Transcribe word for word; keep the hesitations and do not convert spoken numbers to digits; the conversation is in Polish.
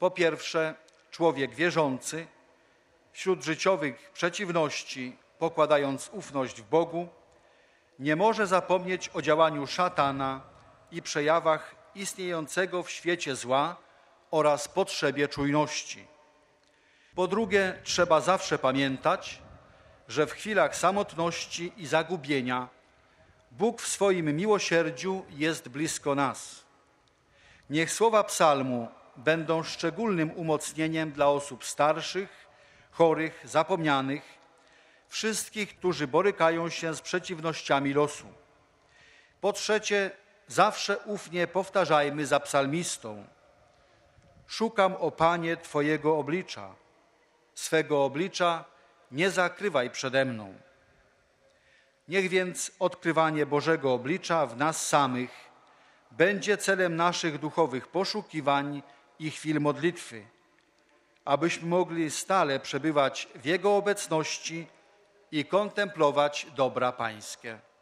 Po pierwsze, człowiek wierzący wśród życiowych przeciwności, pokładając ufność w Bogu, nie może zapomnieć o działaniu szatana i przejawach istniejącego w świecie zła oraz potrzebie czujności. Po drugie, trzeba zawsze pamiętać, że w chwilach samotności i zagubienia Bóg w swoim miłosierdziu jest blisko nas. Niech słowa psalmu będą szczególnym umocnieniem dla osób starszych, chorych, zapomnianych, wszystkich, którzy borykają się z przeciwnościami losu. Po trzecie, zawsze ufnie powtarzajmy za psalmistą: szukam, o Panie, Twojego oblicza, swego oblicza nie zakrywaj przede mną. Niech więc odkrywanie Bożego oblicza w nas samych będzie celem naszych duchowych poszukiwań i chwil modlitwy, abyśmy mogli stale przebywać w Jego obecności i kontemplować dobra Pańskie.